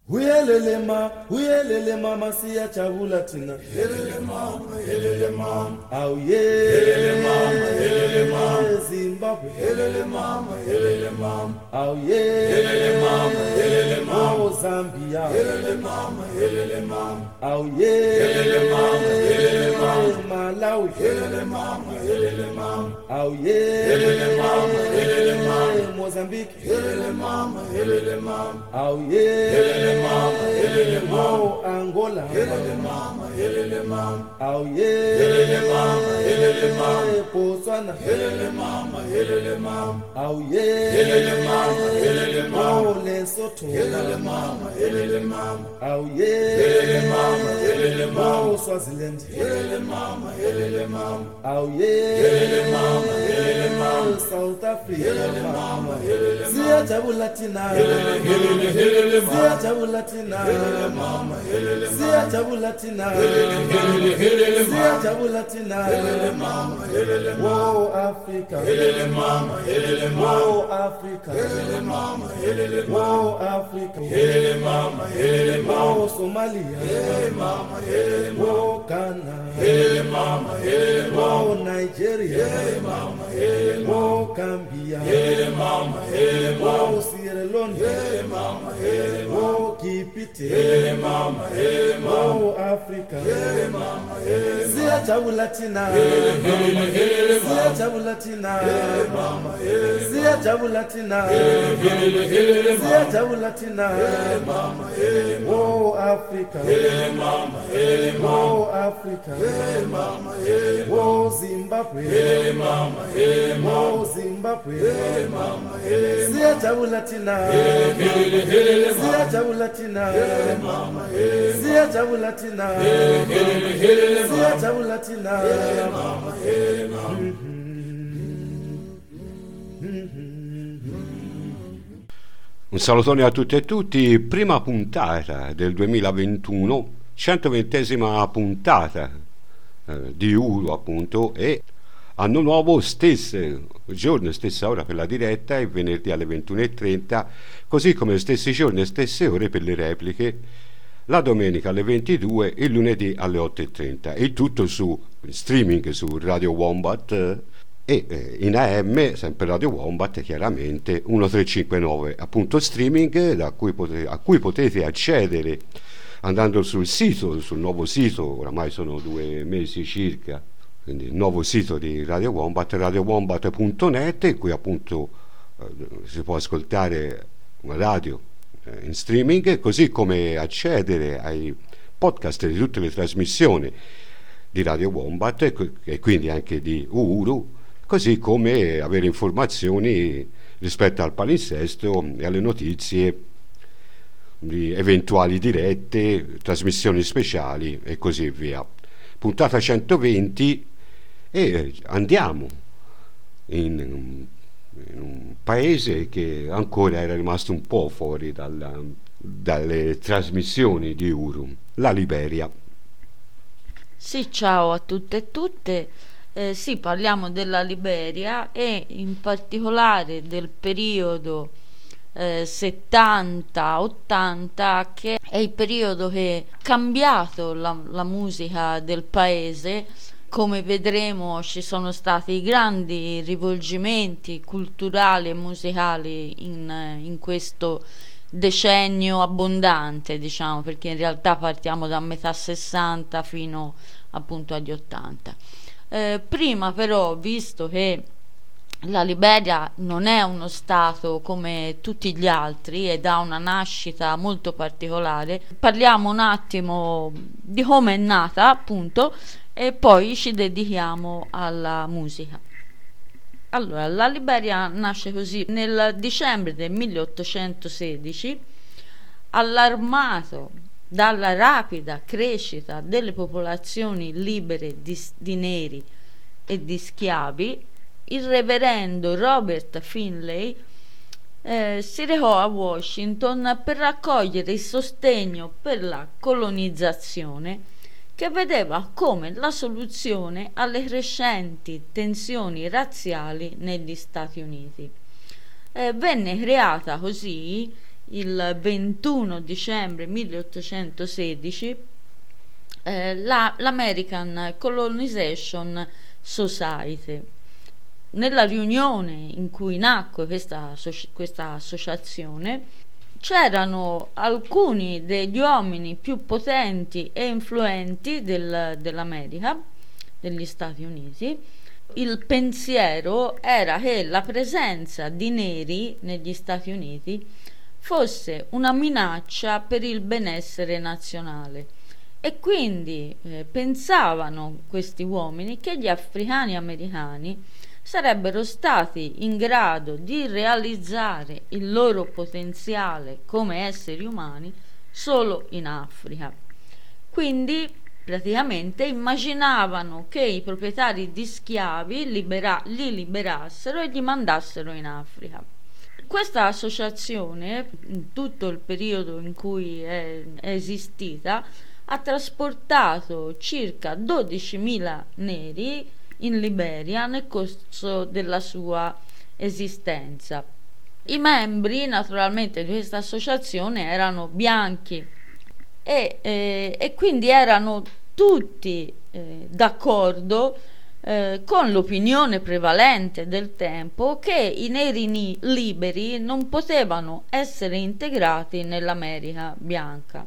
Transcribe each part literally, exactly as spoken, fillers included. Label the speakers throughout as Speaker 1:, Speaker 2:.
Speaker 1: Uyelele ma, uyelele mama siya chabula tina. Yelele mama, yelele mama. Au ye. Yelele mama, yelele mama. Zimbabwe. Yelele mama, yelele mama. Au ye. Yelele mama, yelele mama. Oh Zambia. Yelele mama, yelele mama. Au ye. Yelele mama, yelele mama. Malawi. Yelele mama, yelele mama. Au ye. Yelele mama, yelele mama. Mozambique. Yelele mama, yelele mama. Au ye. Yelele mama, yelele mama. Oh Angola. Yelele mama, yelele mama. Au ye. Yelele mama, yelele mama. Botswana. Yelele mama, yelele mama. Au ye. Yelele mama, yelele mama. Oh Lesotho. Yelele mama, yelele mama. Au ye. Yelele mama, yelele mama. Oh Swaziland. Yelele mama, yelele mama. Au ye. Yelele mama, yelele mama. South Africa. Yelele mama, yelele mama. Siya jabula tina. Yelele, yelele, yelele mama. Siya jabula tina. Yelele mama, yelele mama. Siya jabula tina. Yelele, yelele, yelele mama. Siya jabula tina. Yelele mama, yelele mama. Wow Africa. Yelele mama, yelele mama. Wow Africa. Yelele mama, yelele mama. Wow Africa. Yelele mama, yelele mama. Wow Somalia. Yelele mama, yelele mama. Wow Ghana. Yelele mama, yelele mama. Wow Nigeria. Yelele mama, yelele mama. Wow Gambia. Yelele mama, yelele mama. Wow Sierra Leone. Yelele mama, yelele mama. Wow Kipite. Yelele mama, yelele mama. Wow Africa. Yelele mama, yelele mama. Siya jabula tina. Yelele mama, yelele mama. Siya jabula tina. Yelele mama, yelele mama. Siya jabula tina. Yelele, yelele mama. Siya jabula tina. Yelele mama, yelele mama. Wow Africa. Yelele mama, yelele mama. Wow Africa. Yelele mama, yelele mama. Wow Zimbabwe. Yelele mama, yelele mama. Wow Zimbabwe. Yelele mama, yelele mama. Siya jabula tina. Yelele, yelele mama. Siya jabula tina. Yelele mama, yelele mama. Siya jabula tina. Yelele, yelele mama. Siya jabula tina. Yelele mama, yelele mama.
Speaker 2: Un salutone a tutti e tutti, prima puntata del duemilaventuno, centoventesima puntata eh, di Uru appunto, e anno nuovo, stesso giorno, stessa ora per la diretta, e venerdì alle ventuno e trenta, così come stessi giorni e stesse ore per le repliche, la domenica alle ventidue e il lunedì alle otto e trenta, e tutto su streaming su Radio Wombat eh, e eh, in A M, sempre Radio Wombat, chiaramente milletrecentocinquantanove, appunto streaming da cui potete, a cui potete accedere andando sul sito, sul nuovo sito, oramai sono due mesi circa, quindi il nuovo sito di Radio Wombat, radio wombat punto net, in cui appunto eh, si può ascoltare una radio eh, in streaming, così come accedere ai podcast di tutte le trasmissioni di Radio Wombat e, e quindi anche di Uru, così come avere informazioni rispetto al palinsesto e alle notizie di eventuali dirette, trasmissioni speciali e così via. Puntata centoventi, e andiamo in, in un paese che ancora era rimasto un po' fuori dalla, dalle trasmissioni di Uru, la Liberia.
Speaker 3: Sì, ciao a tutte e tutte. Eh, sì, parliamo della Liberia e in particolare del periodo eh, settanta ottanta, che è il periodo che ha cambiato la, la musica del paese. Come vedremo, ci sono stati grandi rivolgimenti culturali e musicali in, in questo decennio abbondante, diciamo, perché in realtà partiamo da metà sessanta fino appunto agli ottanta. Eh, prima però, visto che la Liberia non è uno stato come tutti gli altri ed ha una nascita molto particolare, parliamo un attimo di come è nata appunto e poi ci dedichiamo alla musica. Allora, la Liberia nasce così nel dicembre del milleottocentosedici, allarmato dalla rapida crescita delle popolazioni libere di, di neri e di schiavi. Il reverendo Robert Finley eh, si recò a Washington per raccogliere il sostegno per la colonizzazione, che vedeva come la soluzione alle crescenti tensioni razziali negli Stati Uniti. Eh, venne creata così il ventuno dicembre milleottocentosedici, eh, la, l'American Colonization Society. Nella riunione in cui nacque questa, questa associazione c'erano alcuni degli uomini più potenti e influenti del, dell'America, degli Stati Uniti. Il pensiero era che la presenza di neri negli Stati Uniti fosse una minaccia per il benessere nazionale, e quindi eh, pensavano questi uomini che gli africani americani sarebbero stati in grado di realizzare il loro potenziale come esseri umani solo in Africa. Quindi praticamente immaginavano che i proprietari di schiavi libera- li liberassero e li mandassero in Africa. Questa associazione, in tutto il periodo in cui è, è esistita, ha trasportato circa dodicimila neri in Liberia nel corso della sua esistenza. I membri naturalmente di questa associazione erano bianchi e, eh, e quindi erano tutti eh, d'accordo eh, con l'opinione prevalente del tempo che i neri ni- liberi non potevano essere integrati nell'America bianca.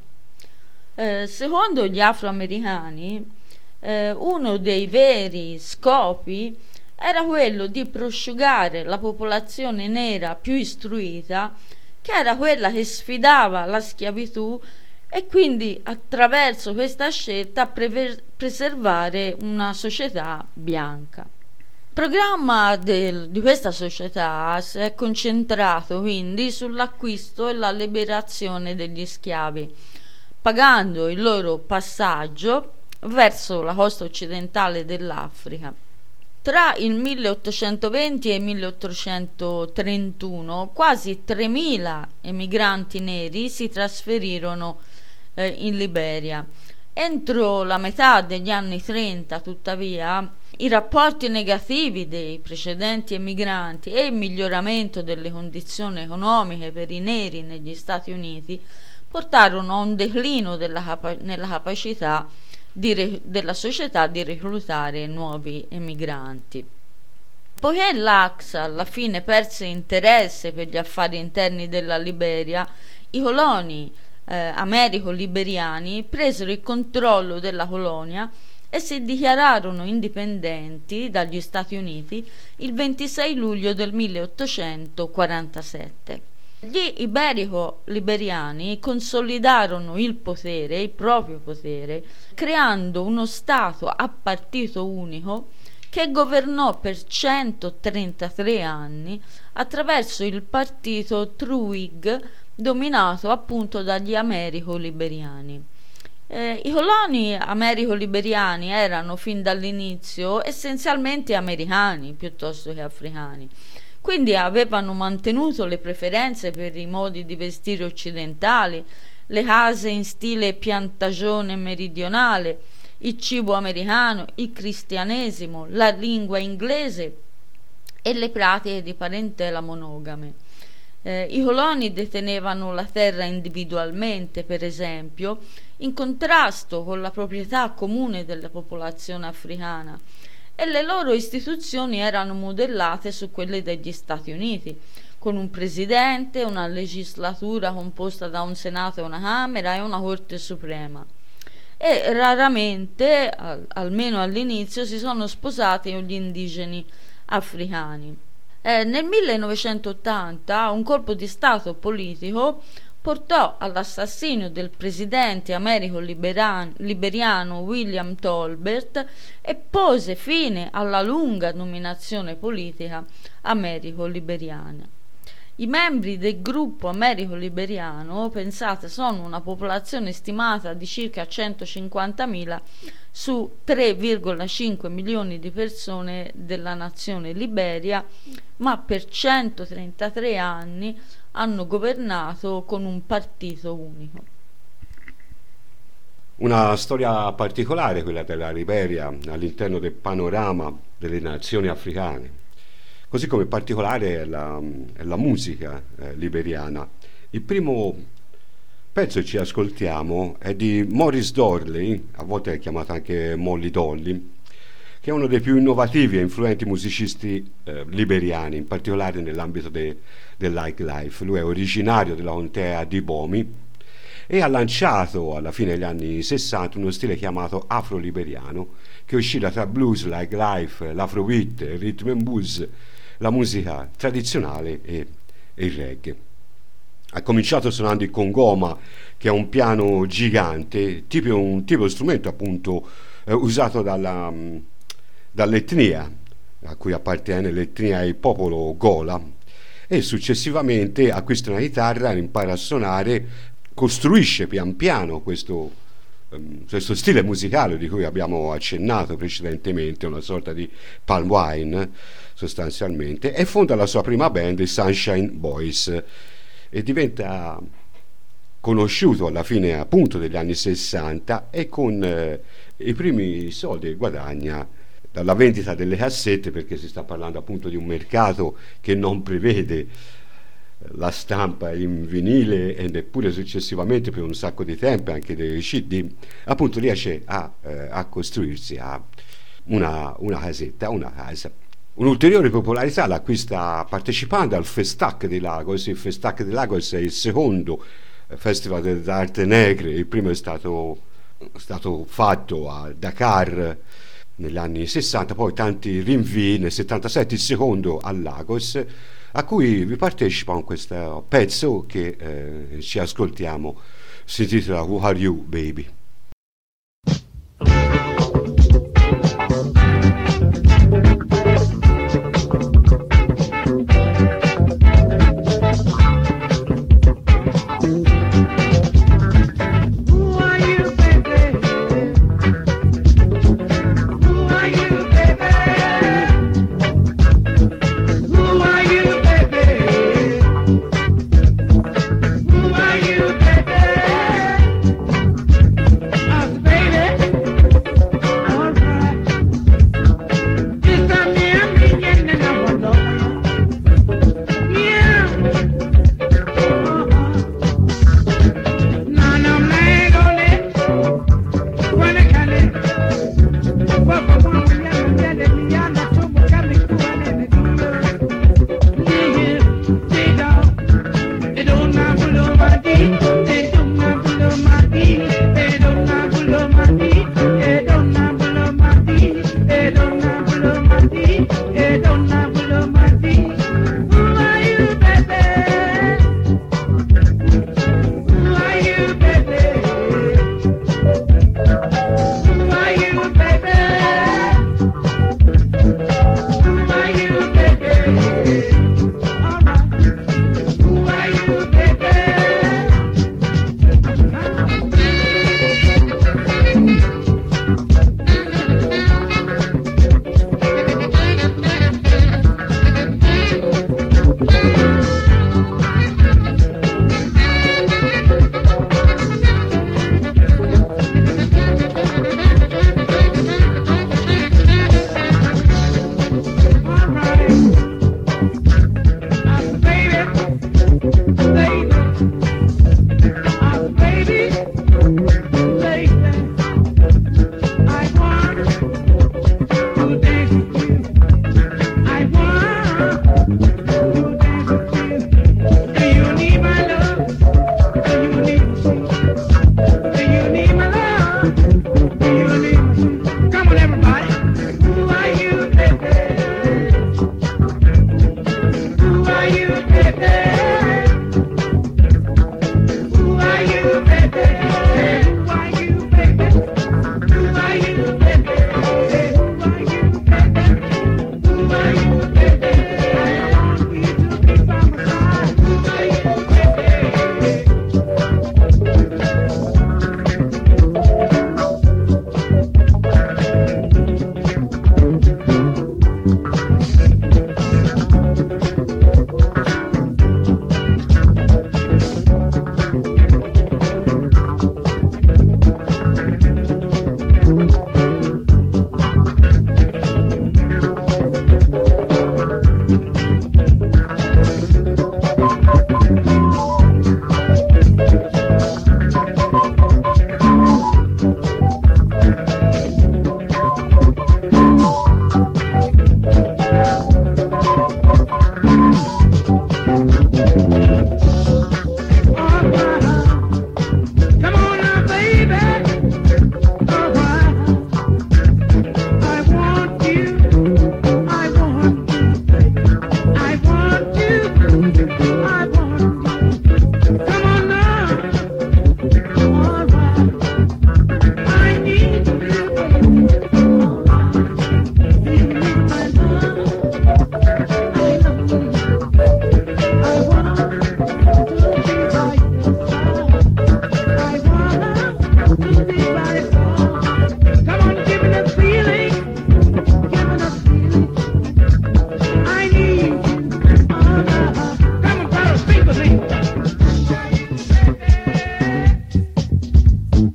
Speaker 3: Eh, secondo gli afroamericani, Eh, uno dei veri scopi era quello di prosciugare la popolazione nera più istruita, che era quella che sfidava la schiavitù, e quindi attraverso questa scelta prever- preservare una società bianca. Il programma del, di questa società si è concentrato quindi sull'acquisto e la liberazione degli schiavi, pagando il loro passaggio verso la costa occidentale dell'Africa. Tra il milleottocentoventi e il milleottocentotrentuno quasi tremila emigranti neri si trasferirono eh, in Liberia. Entro la metà degli anni trenta, tuttavia, i rapporti negativi dei precedenti emigranti e il miglioramento delle condizioni economiche per i neri negli Stati Uniti portarono a un declino della capa- nella capacità Di re- della società di reclutare nuovi emigranti. Poiché l'A C S alla fine perse interesse per gli affari interni della Liberia, i coloni eh, americo-liberiani presero il controllo della colonia e si dichiararono indipendenti dagli Stati Uniti il ventisei luglio del milleottocentoquarantasette. Gli iberico-liberiani consolidarono il potere, il proprio potere, creando uno Stato a partito unico che governò per centotrentatré anni attraverso il partito Truig, dominato appunto dagli americo-liberiani. Eh, I coloni americo-liberiani erano fin dall'inizio essenzialmente americani piuttosto che africani. Quindi avevano mantenuto le preferenze per i modi di vestire occidentali, le case in stile piantagione meridionale, il cibo americano, il cristianesimo, la lingua inglese e le pratiche di parentela monogame. Eh, I coloni detenevano la terra individualmente, per esempio, in contrasto con la proprietà comune della popolazione africana, e le loro istituzioni erano modellate su quelle degli Stati Uniti, con un presidente, una legislatura composta da un senato e una camera e una corte suprema. E raramente, al, almeno all'inizio, si sono sposati gli indigeni africani. Eh, nel millenovecentottanta un colpo di stato politico portò all'assassinio del presidente americo-liberiano William Tolbert e pose fine alla lunga dominazione politica americo-liberiana. I membri del gruppo americo-liberiano, pensate, sono una popolazione stimata di circa centocinquantamila su tre virgola cinque milioni di persone della nazione Liberia, ma per centotrentatré anni hanno governato con un partito unico.
Speaker 2: Una storia particolare quella della Liberia all'interno del panorama delle nazioni africane, così come particolare è la, è la musica eh, liberiana. Il primo pezzo che ci ascoltiamo è di Maurice Dorley, a volte è chiamato anche Molly Dolly, che è uno dei più innovativi e influenti musicisti eh, liberiani, in particolare nell'ambito de, del nightlife. Lui è originario della contea di Bomi e ha lanciato alla fine degli anni sessanta uno stile chiamato afro-liberiano, che oscilla tra blues, nightlife, l'afrobeat, il rhythm and blues, la musica tradizionale e, e il reggae. Ha cominciato suonando il congoma, che è un piano gigante, tipo, un tipo di strumento appunto eh, usato dalla, mh, dall'etnia a cui appartiene, l'etnia il popolo Gola, e successivamente acquista una chitarra, impara a suonare, costruisce pian piano questo, um, questo stile musicale di cui abbiamo accennato precedentemente, una sorta di palm wine sostanzialmente, e fonda la sua prima band, i Sunshine Boys, e diventa conosciuto alla fine appunto degli anni sessanta, e con eh, i primi soldi guadagna dalla vendita delle cassette, perché si sta parlando appunto di un mercato che non prevede la stampa in vinile e neppure successivamente per un sacco di tempo anche dei C D. Appunto riesce a, eh, a costruirsi a una, una casetta, una casa. Un'ulteriore popolarità l'acquista partecipando al Festac di Lagos. Il Festac di Lagos è il secondo festival dell'arte negre, il primo è stato, stato fatto a Dakar negli anni sessanta, poi tanti rinvii nel settantasette, il secondo a Lagos, a cui vi partecipa con questo pezzo che eh, ci ascoltiamo, si intitola Who Are You Baby?
Speaker 4: Who are you, baby?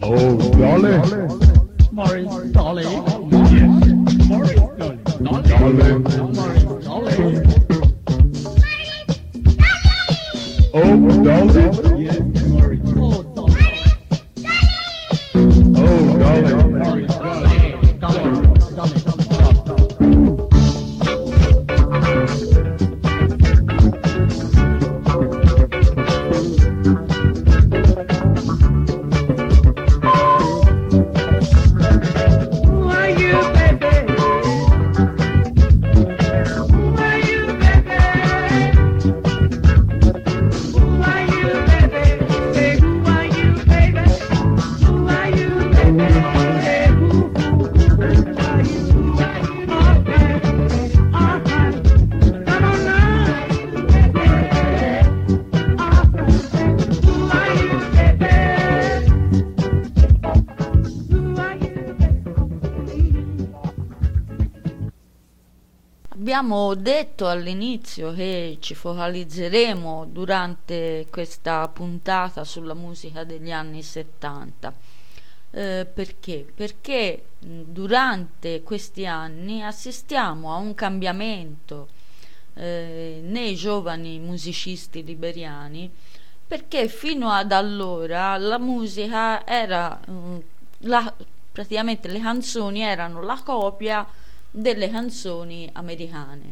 Speaker 4: Oh, Dolly.
Speaker 5: Morris Dolly. Yes. Morris Dolly.
Speaker 4: Dolly.
Speaker 5: Morris Dolly.
Speaker 4: Oh, Dolly.
Speaker 5: Yes. Morris. Oh, Dolly.
Speaker 4: Oh, Dolly.
Speaker 5: Morris Dolly. Dolly. Dolly.
Speaker 3: Abbiamo detto all'inizio che ci focalizzeremo durante questa puntata sulla musica degli anni settanta. Eh, perché? Perché durante questi anni assistiamo a un cambiamento eh, nei giovani musicisti liberiani, perché fino ad allora la musica era eh, la, praticamente le canzoni erano la copia delle canzoni americane,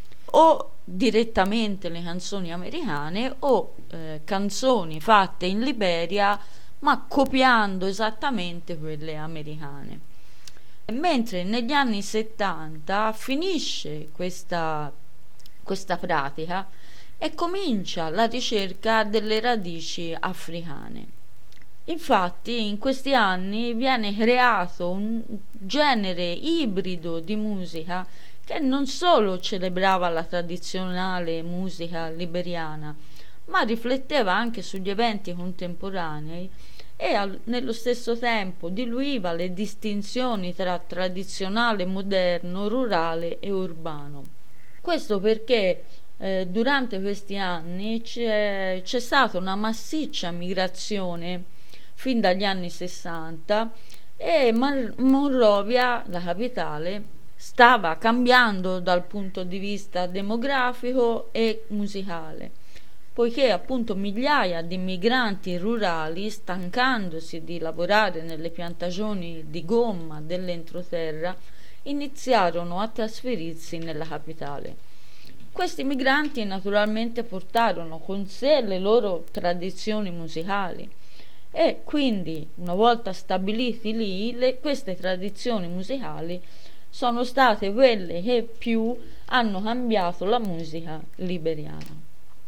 Speaker 3: o direttamente le canzoni americane o eh, canzoni fatte in Liberia ma copiando esattamente quelle americane. Mentre negli anni settanta finisce questa, questa pratica e comincia la ricerca delle radici africane. Infatti in questi anni viene creato un genere ibrido di musica che non solo celebrava la tradizionale musica liberiana, ma rifletteva anche sugli eventi contemporanei e al, nello stesso tempo diluiva le distinzioni tra tradizionale, moderno, rurale e urbano. Questo perché eh, durante questi anni c'è, c'è stata una massiccia migrazione fin dagli anni sessanta e Mar- Monrovia, la capitale, stava cambiando dal punto di vista demografico e musicale, poiché appunto migliaia di migranti rurali, stancandosi di lavorare nelle piantagioni di gomma dell'entroterra, iniziarono a trasferirsi nella capitale. Questi migranti naturalmente portarono con sé le loro tradizioni musicali e quindi, una volta stabiliti lì, le, queste tradizioni musicali sono state quelle che più hanno cambiato la musica liberiana.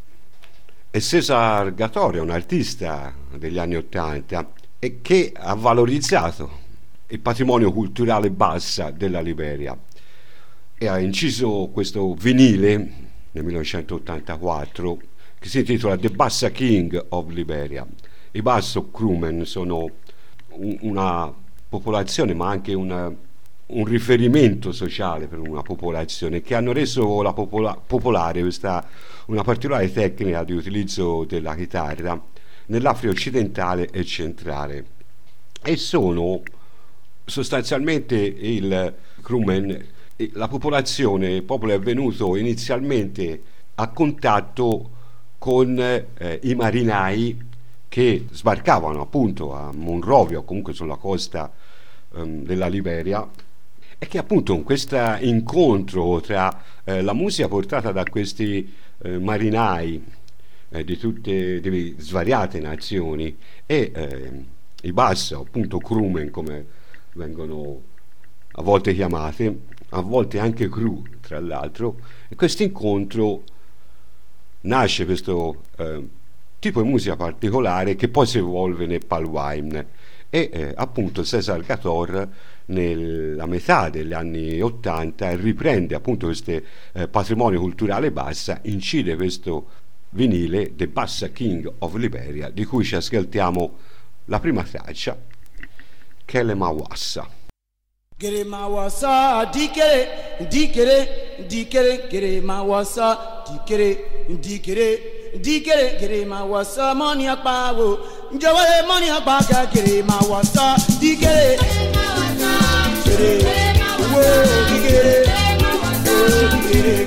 Speaker 2: E César Gatore è un artista degli anni Ottanta e che ha valorizzato il patrimonio culturale bassa della Liberia e ha inciso questo vinile nel millenovecentottantaquattro che si intitola The Bassa King of Liberia. I Basso Krumen sono un, una popolazione, ma anche una, un riferimento sociale per una popolazione, che hanno reso la popola, popolare questa, una particolare tecnica di utilizzo della chitarra nell'Africa occidentale e centrale, e sono sostanzialmente il Krumen, la popolazione, il popolo è venuto inizialmente a contatto con eh, i marinai che sbarcavano appunto a Monrovia o comunque sulla costa um, della Liberia, e che appunto in questo incontro tra eh, la musica portata da questi eh, marinai eh, di tutte di svariate nazioni e eh, i Bassa, appunto Krumen come vengono a volte chiamate, a volte anche Cru tra l'altro, e questo incontro nasce questo eh, tipo di musica particolare che poi si evolve nel Palwine e eh, appunto César Gatore nella metà degli anni ottanta riprende appunto questo eh, patrimonio culturale bassa, incide questo vinile The Bassa King of Liberia, di cui ci ascoltiamo la prima traccia, Kele Mawassa.
Speaker 1: Gere mawasa dikere dikere dikere gere mawasa dikere dikere
Speaker 6: dikere kere ma wọsọ mọni ọpa wo njọwọlé mọni ọpa kẹkẹrẹ ma wọsọ dikere kere wo dikere wo dikere.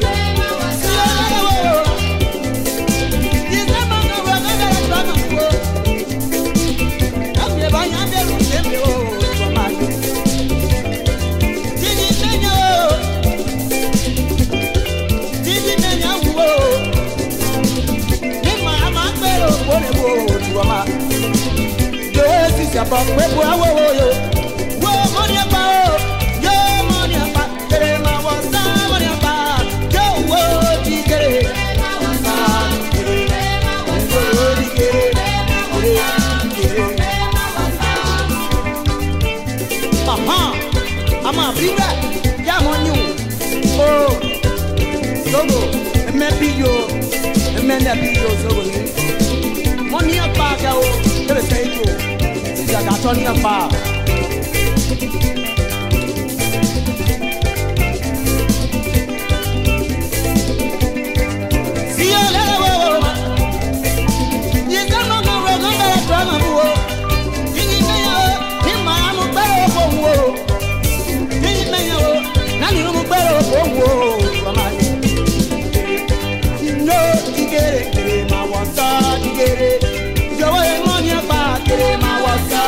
Speaker 6: Yàbọ̀ pé bu awo wo yo, wo mo ní ẹ̀pà o, yo mo ní ẹ̀pà, kèrè máa wọ̀ sá mo ní ẹ̀pà, yo wo di kèrè, sá kèrè, wo di kèrè, kèrè kèrè. Ahan, àmọ́ àbígbẹ́ yá mo ní o, o, zogo, ẹ̀mẹ́ bí yo, ẹ̀mẹ́ ní ẹ̀bí yo zogo yìí, mo ní ẹ̀pà kẹ́ o, kèrè sẹ́yìn yo. Jaga Tony Apa. See you later, you don't know no road, no better drama, wo. Dini meyo, ni mara mo bero ko wo. Dini meyo, na ni mo bero ko wo. No, digere, digere, ma wasa, digere. Jowo e mo ni apa, digere ma wasa.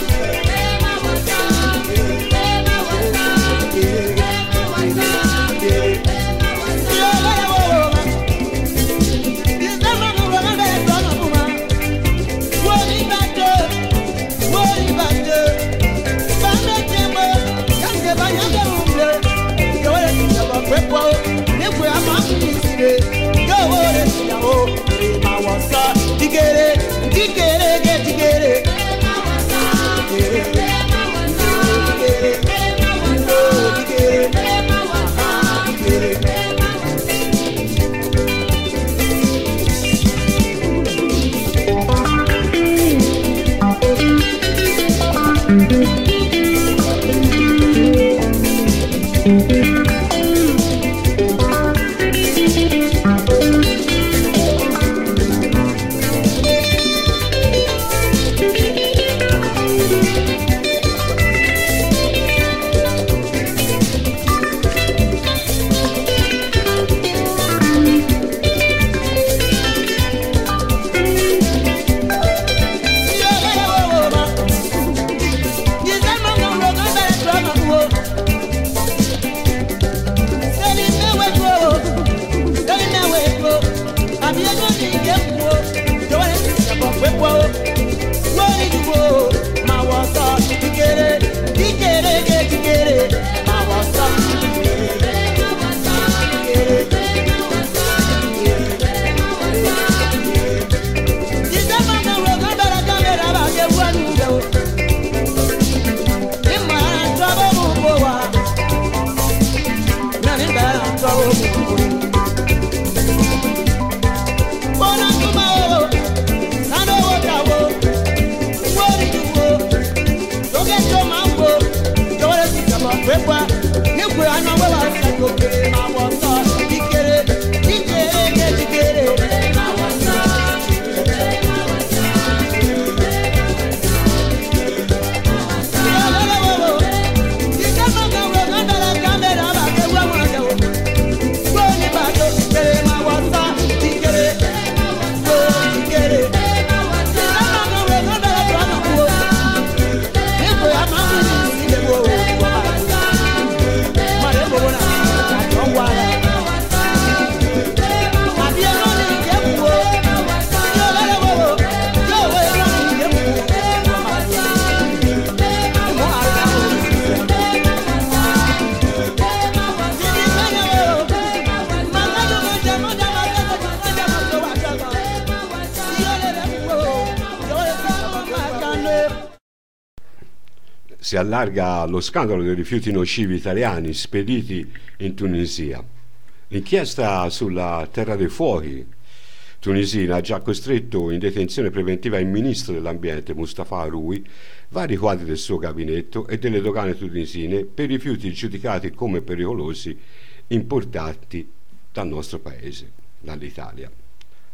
Speaker 2: Si allarga lo scandalo dei rifiuti nocivi italiani spediti in Tunisia. L'inchiesta sulla Terra dei Fuochi tunisina ha già costretto in detenzione preventiva il ministro dell'ambiente Mustafa Arui, vari quadri del suo gabinetto e delle dogane tunisine per rifiuti giudicati come pericolosi importati dal nostro paese, dall'Italia.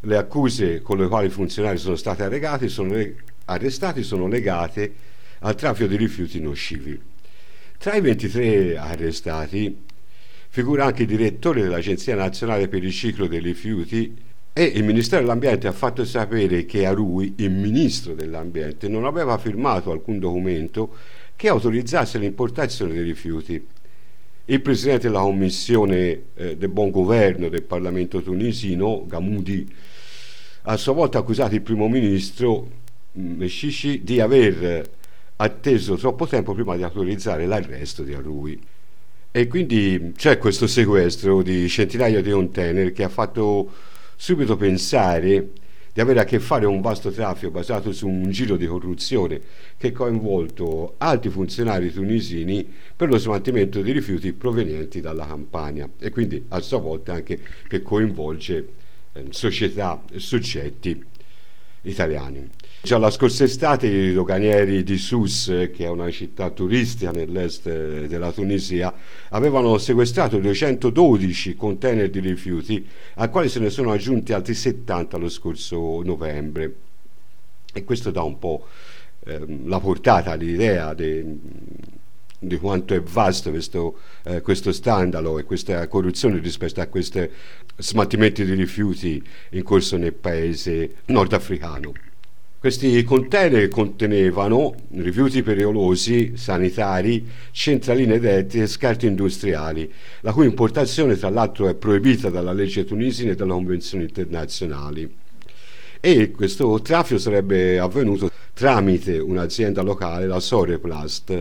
Speaker 2: Le accuse con le quali i funzionari sono stati arrestati sono, le- arrestati sono legate al traffico di rifiuti nocivi. Tra i ventitré arrestati figura anche il direttore dell'Agenzia Nazionale per il Riciclo dei Rifiuti, e il Ministero dell'Ambiente ha fatto sapere che a Rui, il Ministro dell'Ambiente, non aveva firmato alcun documento che autorizzasse l'importazione dei rifiuti. Il Presidente della Commissione eh, del Buon Governo del Parlamento tunisino, Gamoudi, ha a sua volta accusato il Primo Ministro Meshishi di aver atteso troppo tempo prima di autorizzare l'arresto di Arrui. E quindi c'è questo sequestro di centinaia di container che ha fatto subito pensare di avere a che fare con un vasto traffico basato su un giro di corruzione che ha coinvolto alti funzionari tunisini per lo smaltimento di rifiuti provenienti dalla Campania, e quindi a sua volta anche che coinvolge eh, società e soggetti italiani. Già la scorsa estate i doganieri di Sousse, che è una città turistica nell'est della Tunisia, avevano sequestrato duecentododici container di rifiuti, ai quali se ne sono aggiunti altri settanta lo scorso novembre. E questo dà un po' ehm, la portata, l'idea de, di quanto è vasto questo, eh, questo scandalo e questa corruzione rispetto a questi smaltimenti di rifiuti in corso nel paese nordafricano. Questi container contenevano rifiuti pericolosi, sanitari, centraline elettriche e scarti industriali, la cui importazione tra l'altro è proibita dalla legge tunisina e dalle convenzioni internazionali. E questo traffico sarebbe avvenuto tramite un'azienda locale, la Soreplast,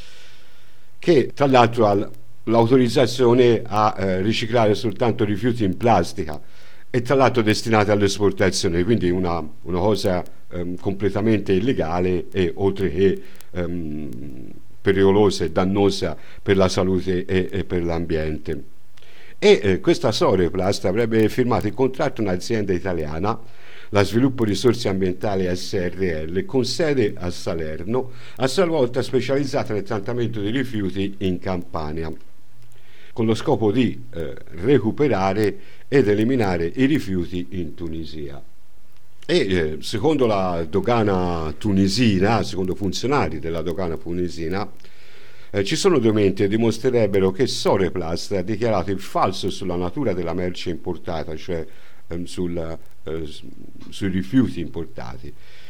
Speaker 2: che tra l'altro ha l'autorizzazione a eh, riciclare soltanto rifiuti in plastica e tra l'altro destinati all'esportazione, quindi una, una cosa ehm, completamente illegale e oltre che ehm, pericolosa e dannosa per la salute e, e per l'ambiente. E eh, questa Soreplast avrebbe firmato il contratto un'azienda italiana, la Sviluppo Risorse Ambientali S R L, con sede a Salerno, a sua volta specializzata nel trattamento dei rifiuti in Campania, con lo scopo di eh, recuperare ed eliminare i rifiuti in Tunisia. E eh, secondo la dogana tunisina, secondo funzionari della dogana tunisina, eh, ci sono documenti che dimostrerebbero che Soreplast ha dichiarato il falso sulla natura della merce importata, cioè ehm, sul, eh, sui rifiuti importati,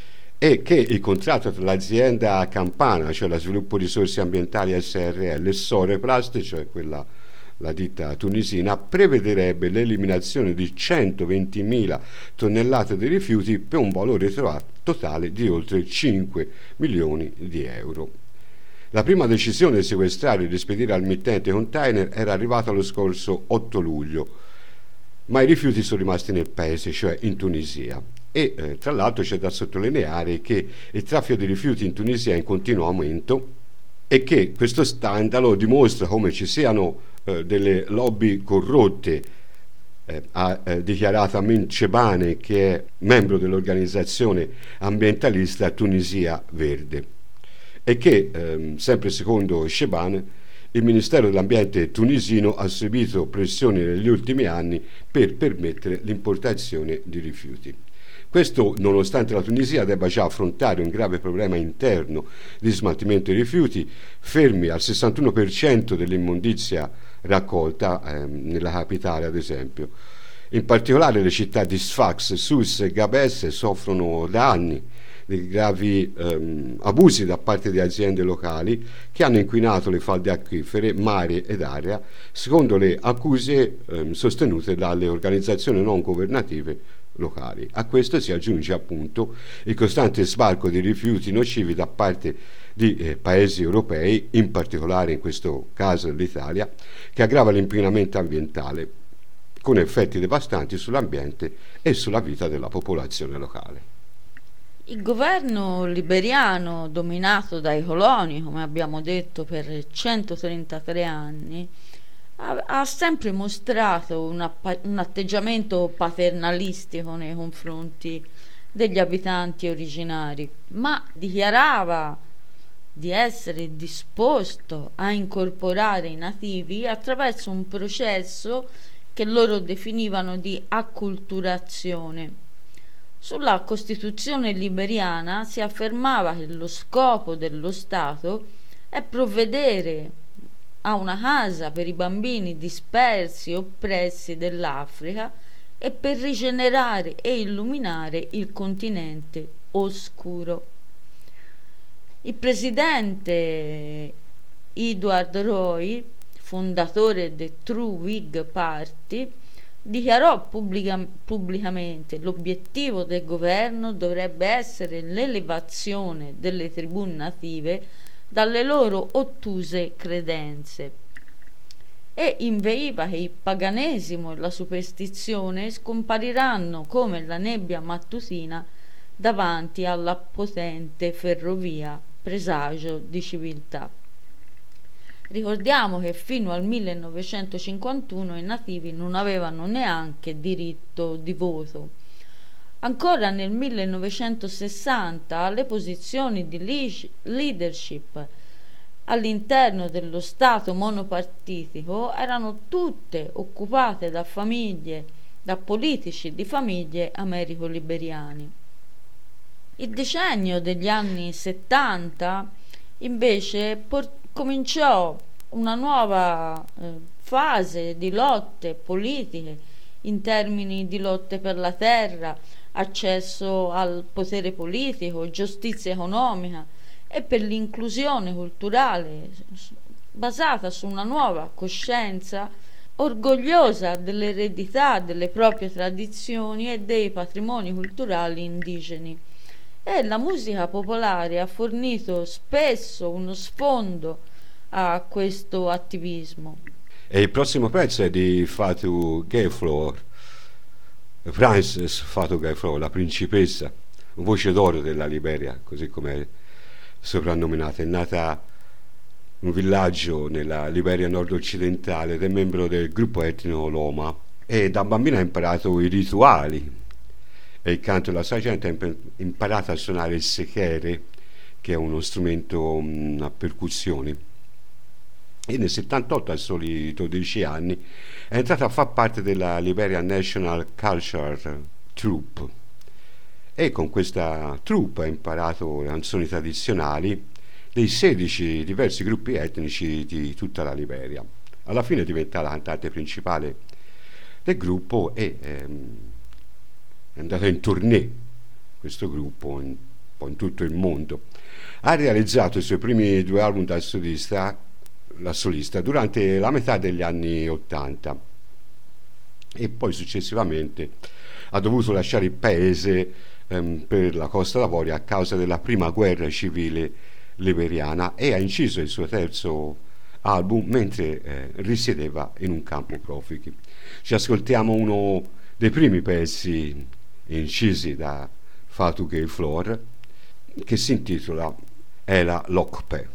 Speaker 2: e che il contratto tra l'azienda campana, cioè la Sviluppo Risorse Ambientali S R L, e Soreplast, cioè quella la ditta tunisina, prevederebbe l'eliminazione di centoventimila tonnellate di rifiuti per un valore totale di oltre cinque milioni di euro. La prima decisione di sequestrare e di spedire al mittente container era arrivata lo scorso otto luglio, ma i rifiuti sono rimasti nel paese, cioè in Tunisia. E eh, tra l'altro c'è da sottolineare che il traffico di rifiuti in Tunisia è in continuo aumento e che questo scandalo dimostra come ci siano eh, delle lobby corrotte. Eh, ha eh, dichiarato Amin Cebane, che è membro dell'organizzazione ambientalista Tunisia Verde, e che ehm, sempre secondo Cebane il Ministero dell'Ambiente tunisino ha subito pressioni negli ultimi anni per permettere l'importazione di rifiuti. Questo nonostante la Tunisia debba già affrontare un grave problema interno di smaltimento di rifiuti, fermi al sessantuno per cento dell'immondizia raccolta ehm, nella capitale, ad esempio. In particolare le città di Sfax, Sousse e Gabes soffrono da anni di gravi ehm, abusi da parte di aziende locali che hanno inquinato le falde acquifere, mari ed aria, secondo le accuse ehm, sostenute dalle organizzazioni non governative locali. A questo si aggiunge appunto il costante sbarco di rifiuti nocivi da parte di eh, paesi europei, in particolare in questo caso l'Italia, che aggrava l'inquinamento ambientale con effetti devastanti sull'ambiente e sulla vita della popolazione locale.
Speaker 3: Il governo liberiano, dominato dai coloni, come abbiamo detto, per centotrentatré anni, ha, ha sempre mostrato un, appa- un atteggiamento paternalistico nei confronti degli abitanti originari, ma dichiarava di essere disposto a incorporare i nativi attraverso un processo che loro definivano di acculturazione. Sulla Costituzione liberiana si affermava che lo scopo dello Stato è provvedere a una casa per i bambini dispersi e oppressi dell'Africa e per rigenerare e illuminare il continente oscuro. Il presidente Edward Roy, fondatore del True Whig Party, dichiarò pubblica- pubblicamente l'obiettivo del governo dovrebbe essere l'elevazione delle tribù native dalle loro ottuse credenze, e inveiva che il paganesimo e la superstizione scompariranno come la nebbia mattutina davanti alla potente ferrovia, presagio di civiltà. Ricordiamo che fino al millenovecentocinquantuno i nativi non avevano neanche diritto di voto. Ancora nel millenovecentosessanta le posizioni di leadership all'interno dello Stato monopartitico erano tutte occupate da famiglie, da politici di famiglie americo-liberiani. Il decennio degli anni settanta invece por- cominciò una nuova eh, fase di lotte politiche in termini di lotte per la terra, accesso al potere politico, giustizia economica e per l'inclusione culturale basata su una nuova coscienza orgogliosa dell'eredità delle proprie tradizioni e dei patrimoni culturali indigeni. E la musica popolare ha fornito spesso uno sfondo a questo attivismo.
Speaker 2: E il prossimo pezzo è di Fatou Gayflor, Princess Fatou Gayflor, la principessa, voce d'oro della Liberia, così come è soprannominata. È nata in un villaggio nella Liberia nord-occidentale ed è membro del gruppo etnico Loma, e da bambina ha imparato i rituali e il canto della sua gente, ha imparato a suonare il sekere, che è uno strumento mh, a percussioni, e nel settantotto, a soli dodici anni, è entrata a far parte della Liberia National Culture Troupe, e con questa troupe ha imparato le canzoni tradizionali dei sedici diversi gruppi etnici di tutta la Liberia. Alla fine è diventata la cantante principale del gruppo e ehm, è andata in tournée, questo gruppo, in, un po' in tutto il mondo. Ha realizzato i suoi primi due album da solista, la solista durante la metà degli anni ottanta, e poi successivamente ha dovuto lasciare il paese ehm, per la Costa d'Avorio a causa della prima guerra civile liberiana, e ha inciso il suo terzo album mentre eh, risiedeva in un campo profughi. Ci ascoltiamo uno dei primi pezzi incisi da Fatou Gayflor, che si intitola Ela Lokpe.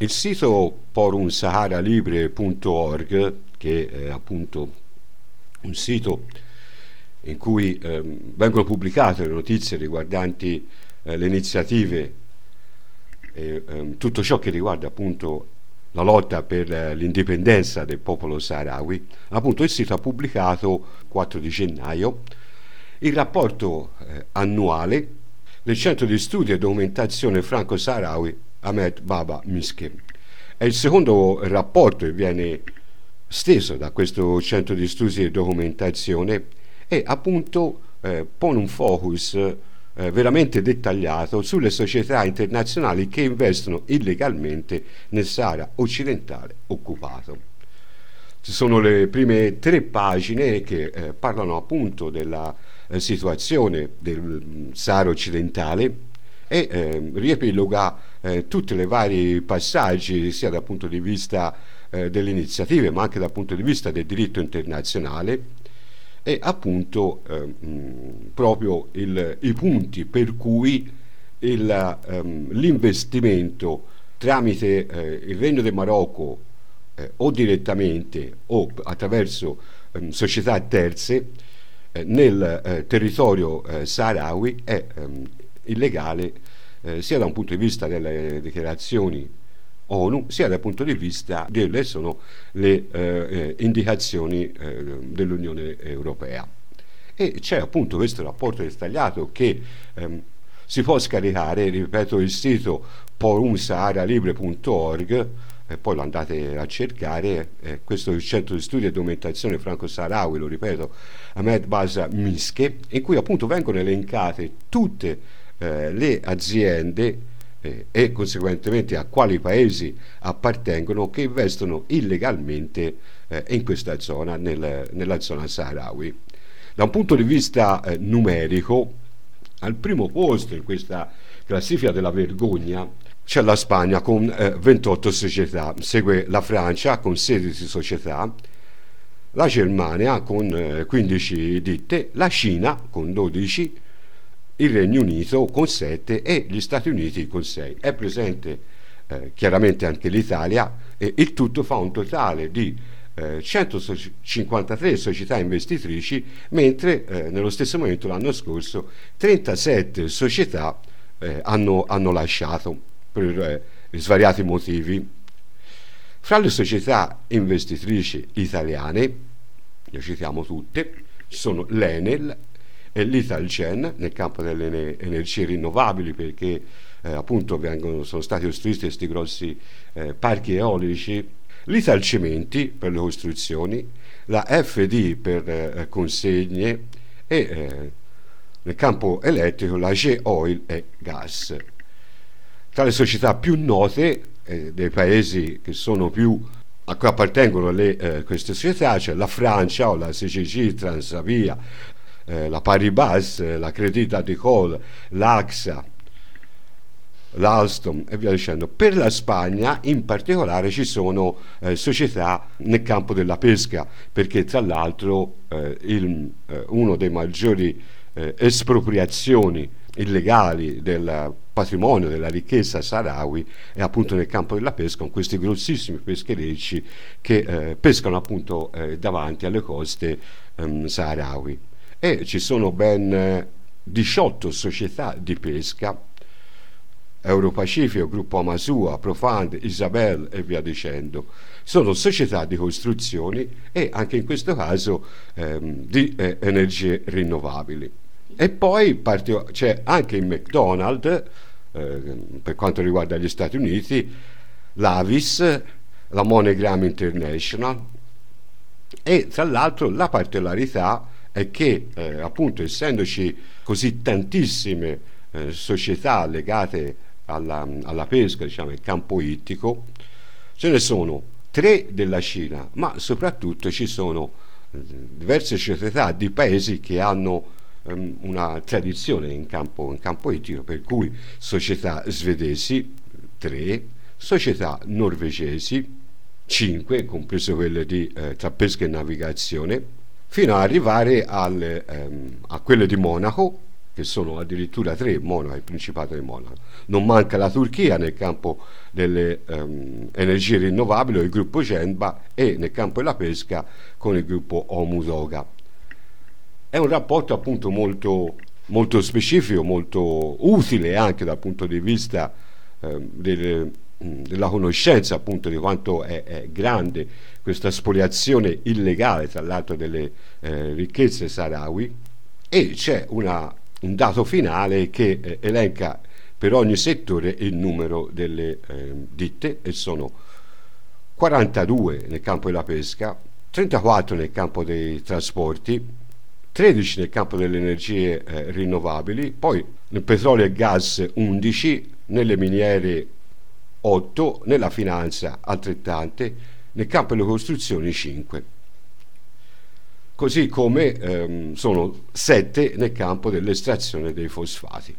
Speaker 2: Il sito forum sahara libre punto org, che è appunto un sito in cui eh, vengono pubblicate le notizie riguardanti eh, le iniziative e eh, tutto ciò che riguarda appunto la lotta per eh, l'indipendenza del popolo saharawi. Appunto il sito ha pubblicato quattro di gennaio il rapporto eh, annuale del Centro di Studi e Documentazione Franco-Saharawi Ahmed Baba Miske. È il secondo rapporto che viene steso da questo Centro di Studi e Documentazione e appunto eh, pone un focus eh, veramente dettagliato sulle società internazionali che investono illegalmente nel Sahara occidentale occupato. Ci sono le prime tre pagine che eh, parlano appunto della eh, situazione del Sahara occidentale e eh, riepiloga eh, tutti i vari passaggi sia dal punto di vista eh, delle iniziative ma anche dal punto di vista del diritto internazionale e appunto eh, mh, proprio il, i punti per cui il, um, l'investimento tramite eh, il Regno del Marocco eh, o direttamente o attraverso um, società terze eh, nel eh, territorio eh, saharawi è um, illegale eh, sia da un punto di vista delle dichiarazioni ONU sia dal punto di vista delle sono le eh, indicazioni eh, dell'Unione Europea. E c'è appunto questo rapporto dettagliato che ehm, si può scaricare, ripeto, il sito forum sahara libre punto org e poi lo andate a cercare. Eh, questo è il Centro di Studi e Documentazione Franco-Saharawi, lo ripeto, Ahmed Baba Miske, in cui appunto vengono elencate tutte eh, le aziende eh, e conseguentemente a quali paesi appartengono che investono illegalmente eh, in questa zona, nel, nella zona saharawi. Da un punto di vista eh, numerico, al primo posto in questa classifica della vergogna c'è la Spagna con eh, ventotto società, segue la Francia con sedici società, la Germania con eh, quindici ditte, la Cina con dodici, il Regno Unito con sette e gli Stati Uniti con sei. È presente eh, chiaramente anche l'Italia e il tutto fa un totale di eh, centocinquantatré società investitrici, mentre eh, nello stesso momento l'anno scorso trentasette società eh, hanno, hanno lasciato per eh, svariati motivi. Fra le società investitrici italiane, le citiamo tutte, ci sono l'Enel e l'Italgen nel campo delle energie rinnovabili, perché eh, appunto vengono, sono stati costruiti questi grossi eh, parchi eolici, l'Italcementi per le costruzioni, la F D per eh, consegne e eh, nel campo elettrico la Ge-Oil e Gas. Tra le società più note eh, dei paesi che sono più a cui appartengono le, eh, queste società c'è la Francia o la C G G, Transavia, eh, la Paribas, eh, la Crédit Agricole, l'A X A, l'Alstom e via dicendo. Per la Spagna in particolare ci sono eh, società nel campo della pesca, perché tra l'altro eh, il, eh, uno dei maggiori eh, espropriazioni illegali del patrimonio, della ricchezza saharawi è appunto nel campo della pesca, con questi grossissimi pescherecci che eh, pescano appunto eh, davanti alle coste ehm, saharawi. E ci sono ben eh, diciotto società di pesca, Europacifico, Gruppo Amasua, Profand, Isabel e via dicendo. Sono società di costruzioni e anche in questo caso ehm, di eh, energie rinnovabili. E poi parte, c'è anche il McDonald's, eh, per quanto riguarda gli Stati Uniti, l'Avis, la MoneyGram International, e tra l'altro la particolarità è che eh, appunto essendoci così tantissime eh, società legate alla, alla pesca, diciamo il campo ittico, ce ne sono tre della Cina, ma soprattutto ci sono eh, diverse società di paesi che hanno um, una tradizione in campo, in campo ittico, per cui società svedesi tre, società norvegesi cinque, compreso quelle di eh, tra pesca e navigazione, fino ad arrivare al, ehm, a quelle di Monaco, che sono addirittura tre, Monaco, il Principato di Monaco. Non manca la Turchia nel campo delle um, energie rinnovabili, il gruppo Genba, e nel campo della pesca con il gruppo Omusoga. È un rapporto appunto molto, molto specifico, molto utile anche dal punto di vista um, delle, um, della conoscenza appunto di quanto è, è grande questa spoliazione illegale, tra l'altro, delle eh, ricchezze sahrawi. E c'è una, un dato finale che eh, elenca per ogni settore il numero delle eh, ditte, e sono quarantadue nel campo della pesca, trentaquattro nel campo dei trasporti, tredici nel campo delle energie eh, rinnovabili, poi nel petrolio e gas undici, nelle miniere otto, nella finanza altrettante, nel campo delle costruzioni cinque. Così come ehm, sono sette nel campo dell'estrazione dei fosfati.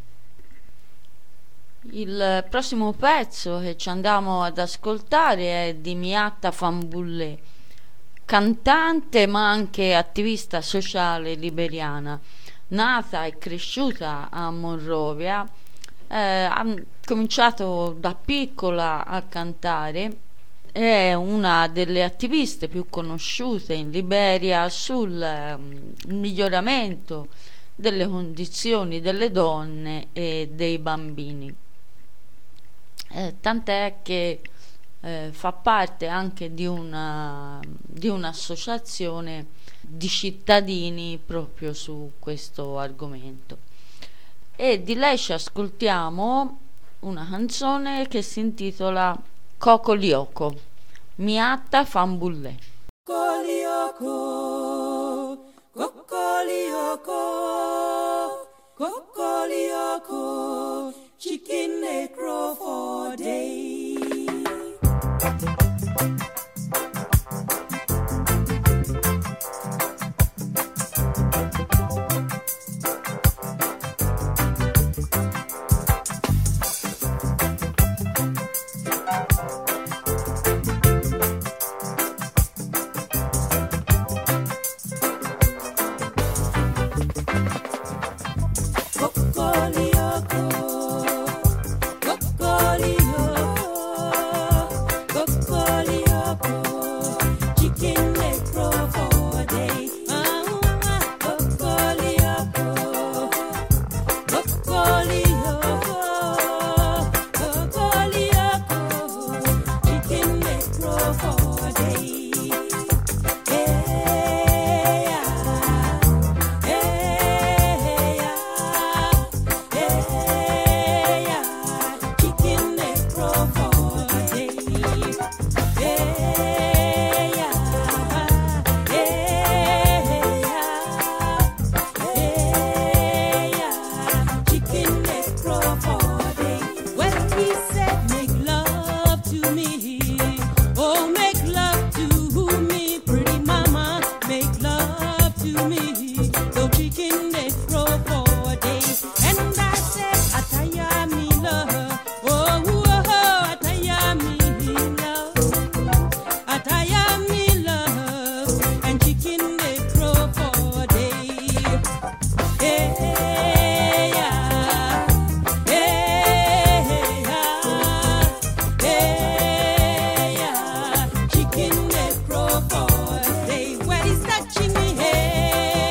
Speaker 3: Il prossimo pezzo che ci andiamo ad ascoltare è di Miatta Fambullé, cantante ma anche attivista sociale liberiana, nata e cresciuta a Monrovia. Eh, ha cominciato da piccola a cantare. È una delle attiviste più conosciute in Liberia sul um, miglioramento delle condizioni delle donne e dei bambini. Eh, tant'è che eh, fa parte anche di una di un'associazione di cittadini proprio su questo argomento. E di lei ci ascoltiamo una canzone che si intitola Cocolioko, Miatta Fambullé.
Speaker 6: Cocolioko, cocolioko, cocolioko, chicken they grow for day.
Speaker 7: Chicken they grow for a day. Well, he's touching me hair.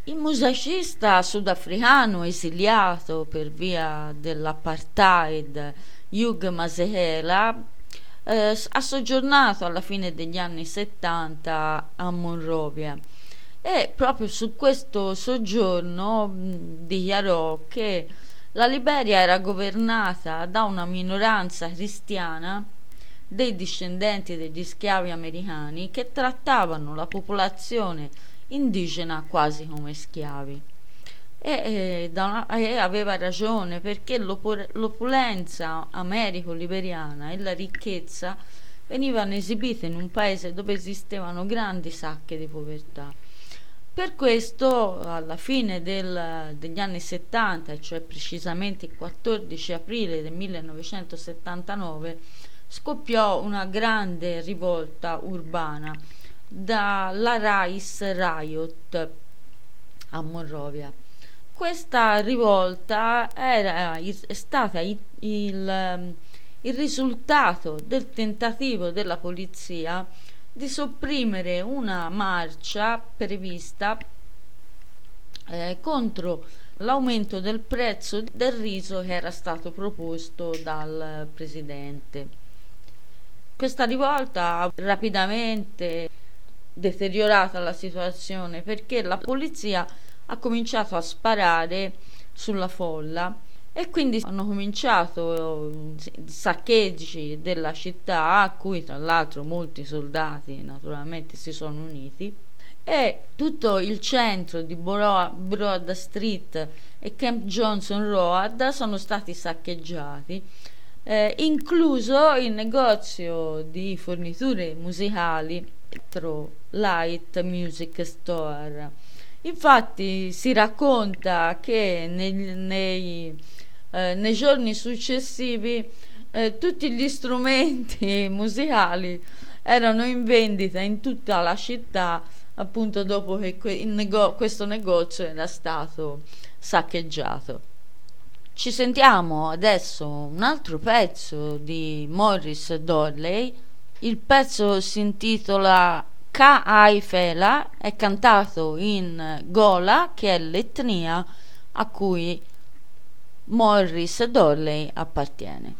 Speaker 3: Il musicista sudafricano esiliato per via dell'apartheid Hugh Masekela eh, ha soggiornato alla fine degli anni settanta a Monrovia e proprio su questo soggiorno mh, dichiarò che la Liberia era governata da una minoranza cristiana dei discendenti degli schiavi americani che trattavano la popolazione indigena quasi come schiavi. E, e, da una, e aveva ragione, perché l'opu- l'opulenza americo-liberiana e la ricchezza venivano esibite in un paese dove esistevano grandi sacche di povertà. Per questo, alla fine del, degli anni settanta, cioè precisamente il quattordici aprile del millenovecentosettantanove, scoppiò una grande rivolta urbana dalla Rice Riot a Monrovia. Questa rivolta era, è stata il, il, il risultato del tentativo della polizia di sopprimere una marcia prevista eh, contro l'aumento del prezzo del riso che era stato proposto dal presidente. Questa rivolta ha rapidamente deteriorata la situazione, perché la polizia ha cominciato a sparare sulla folla e quindi hanno cominciato saccheggi della città, a cui tra l'altro molti soldati naturalmente si sono uniti, e tutto il centro di Broad Street e Camp Johnson Road sono stati saccheggiati, eh, incluso il negozio di forniture musicali Light Music Store. Infatti si racconta che nei, nei, eh, nei giorni successivi eh, tutti gli strumenti musicali erano in vendita in tutta la città, appunto dopo che que- il nego- questo negozio era stato saccheggiato. Ci sentiamo adesso un altro pezzo di Morris Dolly. Il pezzo si intitola Ka-Ai Fela, è cantato in Gola, che è l'etnia a cui Morris Dolly appartiene.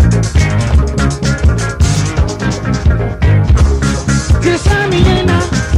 Speaker 6: Esa mi nena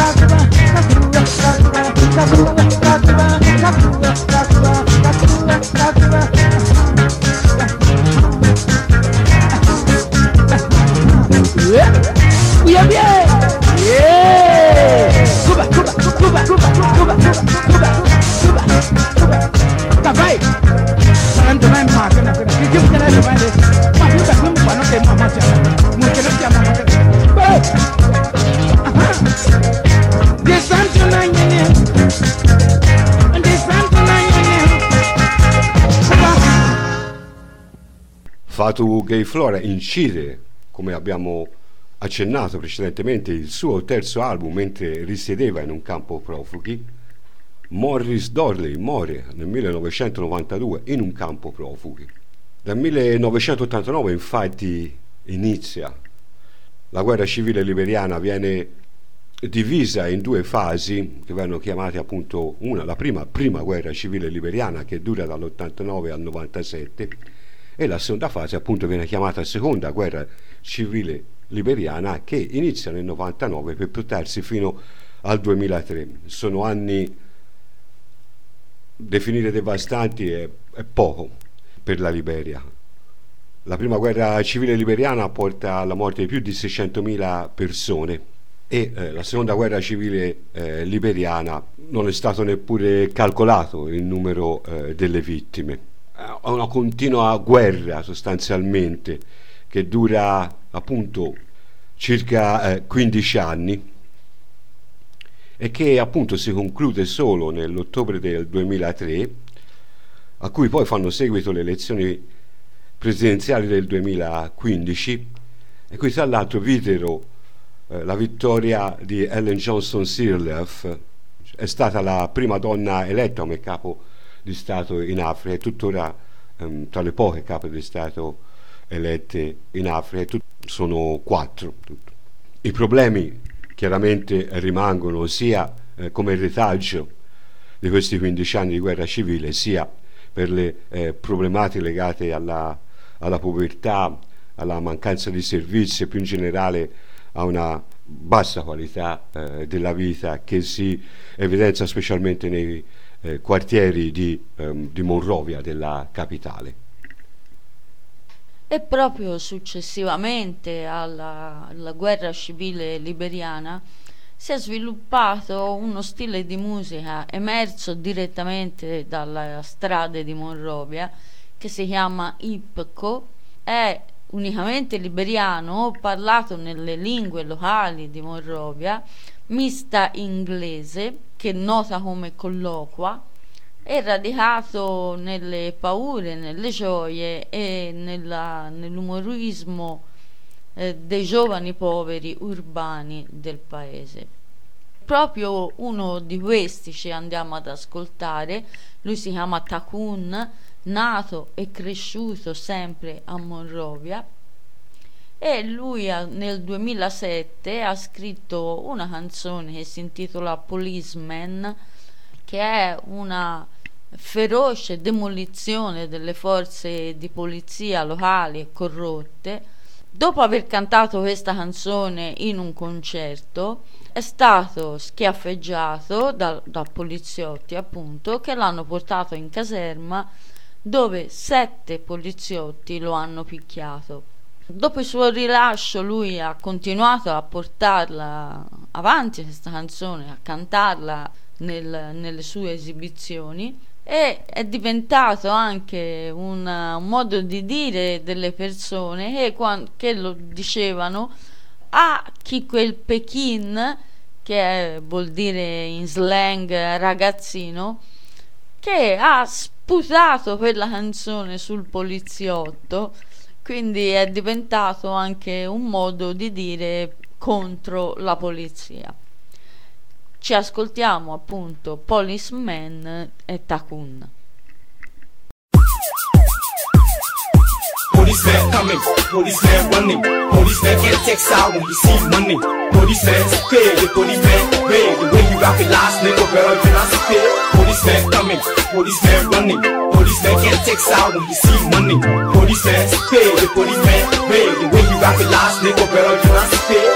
Speaker 6: Yeah, yeah, yeah. Cuba, Cuba, Cuba, Cuba, Cuba, Cuba, Cuba, Cuba, Cuba. Cabai. Tanto mai ma che che che che la domanda. Ma io da come quando te mamma già. Mo che non chiama mamma. De santo na nyene. De santo na nyene.
Speaker 2: Fatu Gay Flora incide, come abbiamo accennato precedentemente, il suo terzo album mentre risiedeva in un campo profughi. Morris Dolly muore nel millenovecentonovantadue in un campo profughi. Dal millenovecentottantanove infatti inizia la guerra civile liberiana, viene divisa in due fasi che vengono chiamate appunto una, la prima, prima guerra civile liberiana, che dura dall'ottantanove al novantasette, e la seconda fase appunto viene chiamata seconda guerra civile liberiana, che inizia nel novantanove per portarsi fino al duemilatré. Sono anni, definire devastanti è, è poco per la Liberia. La prima guerra civile liberiana porta alla morte di più di seicentomila persone e eh, la seconda guerra civile eh, liberiana non è stato neppure calcolato il numero eh, delle vittime. È una continua guerra sostanzialmente che dura appunto circa eh, quindici anni e che appunto si conclude solo nell'ottobre del duemilatré, a cui poi fanno seguito le elezioni presidenziali del duemilaquindici, e qui tra l'altro videro eh, la vittoria di Ellen Johnson Sirleaf. È stata la prima donna eletta come capo di Stato in Africa, e tuttora ehm, tra le poche capi di Stato elette in Africa, tut- sono quattro. Tutto. I problemi chiaramente rimangono sia eh, come retaggio di questi quindici anni di guerra civile, sia per le eh, problematiche legate alla, alla povertà, alla mancanza di servizi e più in generale a una bassa qualità eh, della vita che si evidenzia specialmente nei eh, quartieri di, ehm, di Monrovia, della capitale.
Speaker 3: E proprio successivamente alla, alla guerra civile liberiana si è sviluppato uno stile di musica emerso direttamente dalle strade di Monrovia, che si chiama hip-hop. È unicamente liberiano, parlato nelle lingue locali di Monrovia, mista inglese, che nota come colloqua, è radicato nelle paure, nelle gioie e nella, nell'umorismo eh, dei giovani poveri urbani del paese. Proprio uno di questi ci andiamo ad ascoltare. Lui si chiama Takun, nato e cresciuto sempre a Monrovia, e lui ha, nel duemilasette ha scritto una canzone che si intitola Policeman, che è una feroce demolizione delle forze di polizia locali e corrotte. Dopo aver cantato questa canzone in un concerto è stato schiaffeggiato da, da poliziotti, appunto, che l'hanno portato in caserma, dove sette poliziotti lo hanno picchiato. Dopo il suo rilascio lui ha continuato a portarla avanti questa canzone, a cantarla nel, nelle sue esibizioni, e è diventato anche un, un modo di dire delle persone che, che lo dicevano a chi quel Pekin, che è, vuol dire in slang ragazzino, che ha sputato quella canzone sul poliziotto. Quindi è diventato anche un modo di dire contro la polizia. Ci ascoltiamo appunto Policeman e Takun.
Speaker 7: Policeman coming, policeman running. Policeman can't text out when you see money. Policeman scared, the policeman red. The way you rock it last nigga, girl, you're not scared. Policeman coming, policeman running. Policeman can't text out when you see money. Policeman scared, the policeman red. The way you rock it last nigga, girl, you're not scared. Policeman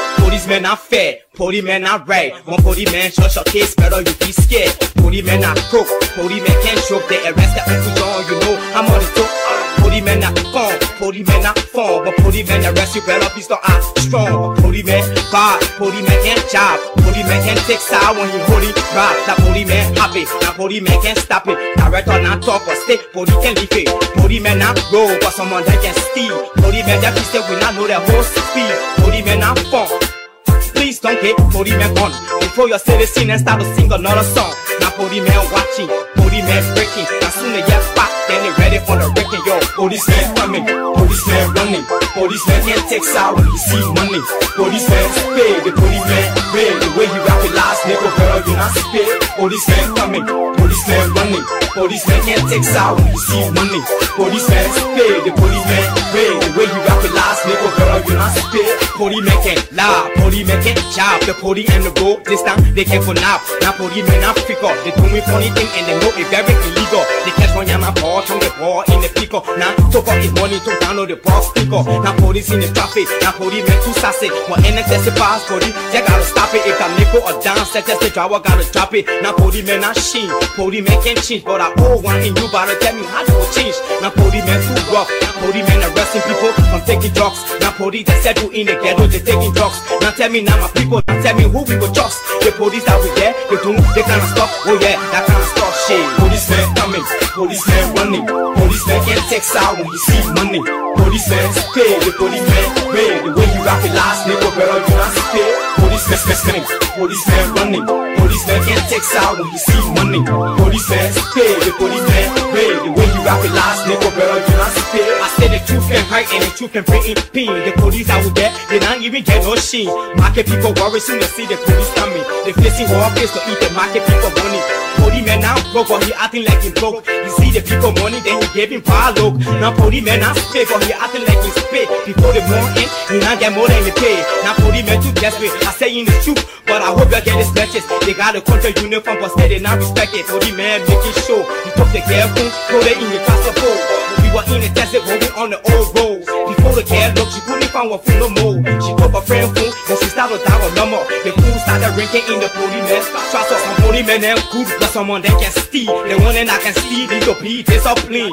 Speaker 7: Policemen are fair, policemen are right. One policeman shut your case, better you be scared. Policemen are crook, policemen can't choke. They arrest the Uncle John, you know I'm on the top. Policemen are fun, policemen are fun. But policemen arrest you, better be still out strong. Policemen bad, policemen can't job. Policemen can't take side when he holding rob. That policeman happy, that policeman can't stop it. Director not talk or stay, police can leave it. Policemen not roll, but someone that can steal. Policemen that piece we not know their whole speed. Policemen not fun. Please don't get policemen gone before your citizen and start to sing another song. Now policemen watching, policemen breaking. As soon as you back, then they ready for the wrecking. Yo, policemen coming, policemen running. Policemen can't take side when you see money. Policemen pay, the policemen pay. The way you rap it last, nigga, girl, you not spit. Policemen coming, policemen running. Policemen can't take side when you see money. Policemen pay, the policemen pay. The way you rap it last, nigga, girl, you not spit. Policemen can't lie, policemen can't job. The police and the road, this time they can't for nap. Now policemen not pick up. They do me funny thing and they know it very illegal. They catch one yama ball, turn the ball in the pickle. Now top up his money to download the ball sticker. Now police in the traffic, now policemen too sassy. When N S S pass police, they gotta stop it. If a nickel or down, set the driver gotta drop it. Now policemen not sheen, policemen can't change. But I owe one in you, better tell me how to change. Now policemen too rough, policemen arresting people from taking drugs. Now police they said you in the ghetto, they taking drugs. Now tell me now my people, now tell me who we were just. The police that we there, they do, they kind of stuff. Oh yeah, that kind of stuff shit. Policemen coming, policemen running. Policemen can't take side when you see money. Policemen pay, the policemen pay. The way you rap it last, nigga, better you not pay. Policemen spending, policemen running. Policemen can't take side when you see money. Policemen pay, the policemen pay. The way you rap it last, nigga, better you not pay. I say the truth can hurt and the truth can bring in pain. The police I will get, they not even get no sheen. Market people worry soon to see the police coming. They facing war place to eat the market people money. Policeman now broke, but he acting like he broke. You see the people money, then he gave him power look. Now policeman now spit, but he acting like he spit. Before the more in, he not get more than he pay. Now policeman too desperate, I say in the truth, but I hope you get this message. They got a country uniform, but still they not respect it. Policeman making sure he took the careful, throw it in the transport. We were in the desert, rolling on the old road. Before the care look, she couldn't find what food no more. She took her friend phone, then she started down a number. The fool started rinking in the policeman. Trust us, some policemen and good, but someone that can steal. The one that I can steal, need to be disciplined.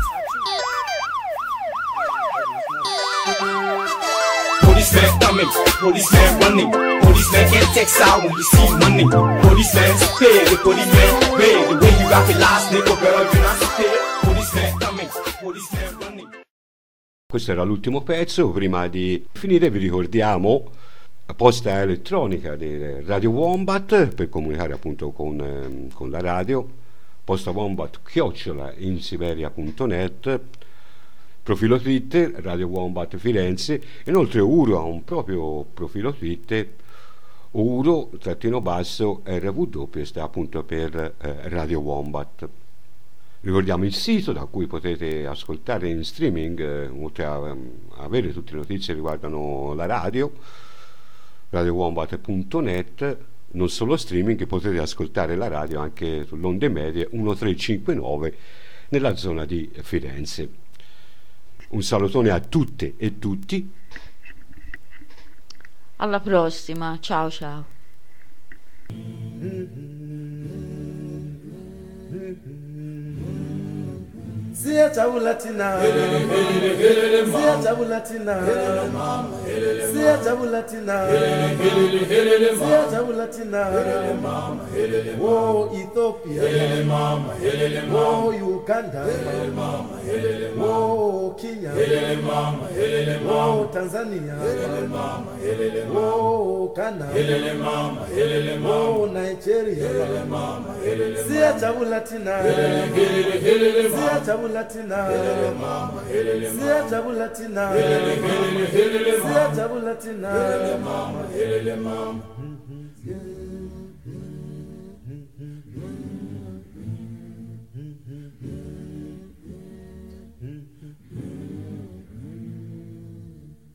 Speaker 7: Policemen coming, policemen running. Policemen can't take side when you see money. Policemen pay, the policemen pay. The way you rap it last, nigga, girl, you not pay. Policemen coming, policemen running.
Speaker 2: Questo era l'ultimo pezzo. Prima di finire vi ricordiamo la posta elettronica di Radio Wombat per comunicare appunto con, eh, con la radio. Posta Wombat chiocciola insiberia punto net, profilo Twitter Radio Wombat Firenze. Inoltre Uro ha un proprio profilo Twitter, Uro trattino basso R W W, sta appunto per eh, Radio Wombat. Ricordiamo il sito da cui potete ascoltare in streaming, eh, oltre a um, avere tutte le notizie che riguardano la radio, radio wombat punto net. Non solo streaming, potete ascoltare la radio anche sull'onde medie milletrecentocinquantanove nella zona di Firenze. Un salutone a tutte e tutti.
Speaker 3: Alla prossima, ciao ciao.
Speaker 1: Sia Tabulatina, Sia Tabulatina, Sia Tabulatina, Sia Tabulatina, oh Ethiopia, oh Uganda, oh Kenya, oh Tanzania, oh Ghana, oh Nigeria, Sia Tabulatina, Sia Tabulatina. Latina, Sia Tabulatina, Sia Tabulatina,